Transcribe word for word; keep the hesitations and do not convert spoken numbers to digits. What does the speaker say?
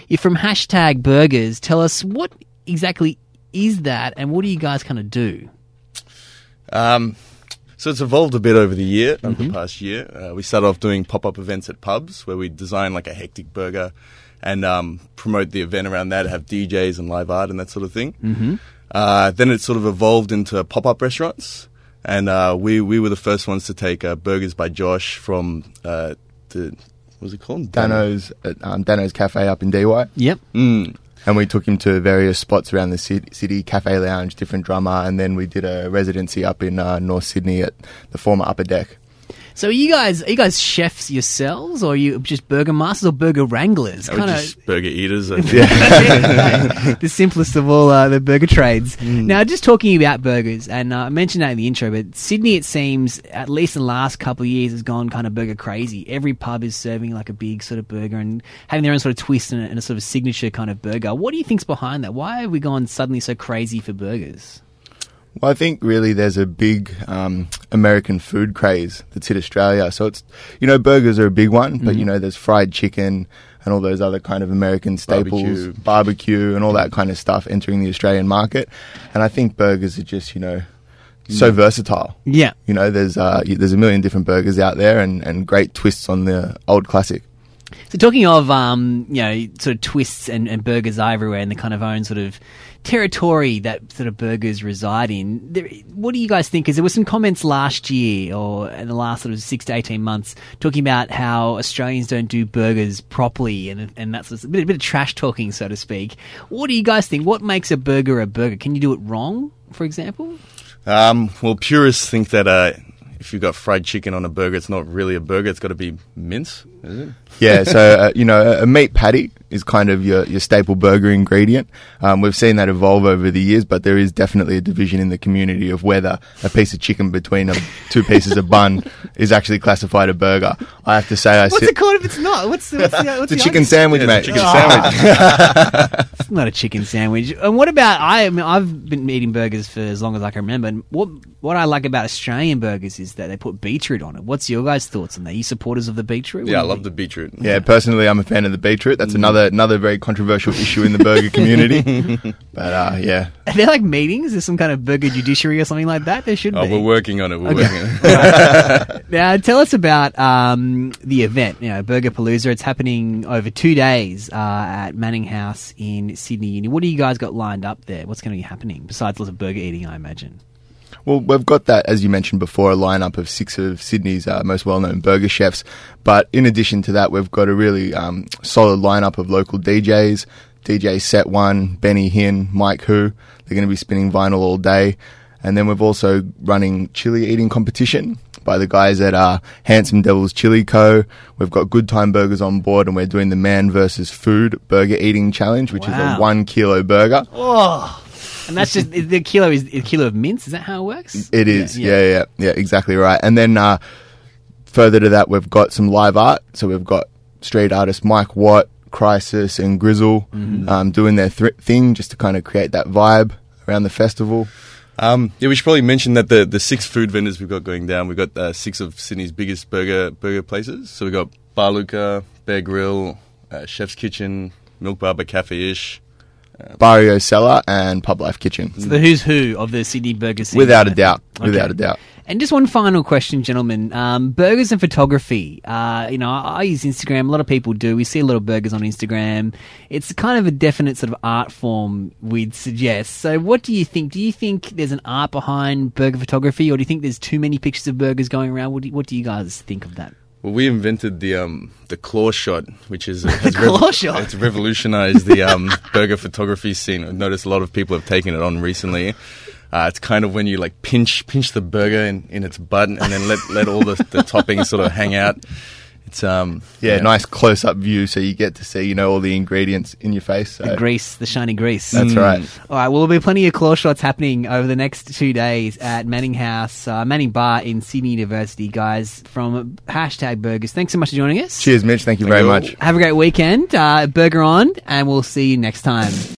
You're from Hashtag Burgers. Tell us, what exactly is that, and what do you guys kind of do? Um, so it's evolved a bit over the year, over Mm-hmm. the past year. Uh, we started off doing pop-up events at pubs where we design like a hectic burger and um, promote the event around that, have D Js and live art and that sort of thing. Mm-hmm. Uh, then it sort of evolved into pop-up restaurants, and uh, we we were the first ones to take uh, Burgers by Josh from uh, the what was it called? Dano's, uh, um, Dano's Cafe up in D Y. Yep. Mm. And we took him to various spots around the city, city, Cafe Lounge, different drummer, and then we did a residency up in uh, North Sydney at the former Upper Deck. So are you guys are you guys chefs yourselves, or are you just burger masters or burger wranglers? We're just burger eaters. I think. Yeah. The simplest of all uh, the burger trades. Mm. Now, just talking about burgers, and uh, I mentioned that in the intro, but Sydney, it seems, at least in the last couple of years, has gone kind of burger crazy. Every pub is serving like a big sort of burger and having their own sort of twist and a, and a sort of signature kind of burger. What do you think's behind that? Why have we gone suddenly so crazy for burgers? Well, I think really there's a big um, American food craze that's hit Australia. So it's, you know, burgers are a big one, but, Mm-hmm. you know, there's fried chicken and all those other kind of American staples, Barbecue. barbecue and all that kind of stuff entering the Australian market. And I think burgers are just, you know, so versatile. Yeah. You know, there's uh, y- there's a million different burgers out there and, and great twists on the old classic. So talking of, um, you know, sort of twists and, and burgers are everywhere and the kind of own sort of territory that sort of burgers reside in, there, what do you guys think? Because there were some comments last year or in the last sort of six to eighteen months talking about how Australians don't do burgers properly and and that's a bit, a bit of trash talking, so to speak. What do you guys think? What makes a burger a burger? Can you do it wrong, for example? Um, well, purists think that uh, if you've got fried chicken on a burger, it's not really a burger. It's got to be mince, is it? Yeah, so, uh, you know, a, a meat patty is kind of your, your staple burger ingredient. Um, we've seen that evolve over the years, but there is definitely a division in the community of whether a piece of chicken between a, two pieces of bun is actually classified a burger. I have to say I What's sit... it called if it's not? What's the, what's the, what's It's a the chicken argument? sandwich, Yeah, mate. it's a chicken Oh. sandwich. It's not a chicken sandwich. And what about, I, I mean, I've been eating burgers for as long as I can remember. And what what I like about Australian burgers is that they put beetroot on it. What's your guys' thoughts on that? Are you supporters of the beetroot? Yeah, I What do you love think? the beetroot. Yeah, personally, I'm a fan of the beetroot. That's another another very controversial issue in the burger community. But, uh, yeah. Are there like meetings? Is some kind of burger judiciary or something like that? There should Oh, be. we're working on it. We're Okay. working on it. Now, tell us about um, the event, you know, Burger Palooza. It's happening over two days uh, at Manning House in Sydney Uni. What do you guys got lined up there? What's going to be happening besides lots of burger eating, I imagine? Well, we've got that, as you mentioned before, a lineup of six of Sydney's uh, most well-known burger chefs. But in addition to that, we've got a really um, solid lineup of local D Js. D J Set One, Benny Hinn, Mike Hu. They're going to be spinning vinyl all day. And then we've also running chili eating competition by the guys at uh, Handsome Devils Chili Co. We've got Good Time Burgers on board, and we're doing the Man versus Food Burger Eating Challenge, which is Wow. a one kilo burger. Oh, and that's just the kilo is a kilo of mince. Is that how it works? It is, yeah, yeah, yeah, yeah, exactly right. And then uh, further to that, we've got some live art. So we've got street artists Mike Watt, Crisis, and Grizzle um, doing their th- thing just to kind of create that vibe around the festival. Um, yeah, we should probably mention that the, the six food vendors we've got going down, we've got uh, six of Sydney's biggest burger burger places. So we've got Bar Luca, Bear Grill, uh, Chef's Kitchen, Milk Barber Cafe Ish. Barrio Cellar and Pub Life Kitchen. So the who's who of the Sydney burger scene. Without a doubt. Okay. Without a doubt. And just one final question, gentlemen. Um, burgers and photography. Uh, you know, I, I use Instagram. A lot of people do. We see a lot of burgers on Instagram. It's kind of a definite sort of art form, we'd suggest. So what do you think? Do you think there's an art behind burger photography, or do you think there's too many pictures of burgers going around? What do you, what do you guys think of that? Well, we invented the um the claw shot, which is has claw shot? It's revolutionized the um burger photography scene. I've noticed a lot of people have taken it on recently. Uh, it's kind of when you like pinch pinch the burger in, in its butt and then let let all the, the toppings sort of hang out. It's um Yeah, nice close up view so you get to see, you know, all the ingredients in your face. So. The grease, the shiny grease. That's right. All right, well, there'll be plenty of claw shots happening over the next two days at Manning House, uh, Manning Bar in Sydney University, guys, from Hashtag Burgers. Thanks so much for joining us. Cheers, Mitch. Thank you Thank very you. much. Have a great weekend. Uh, burger on, and we'll see you next time.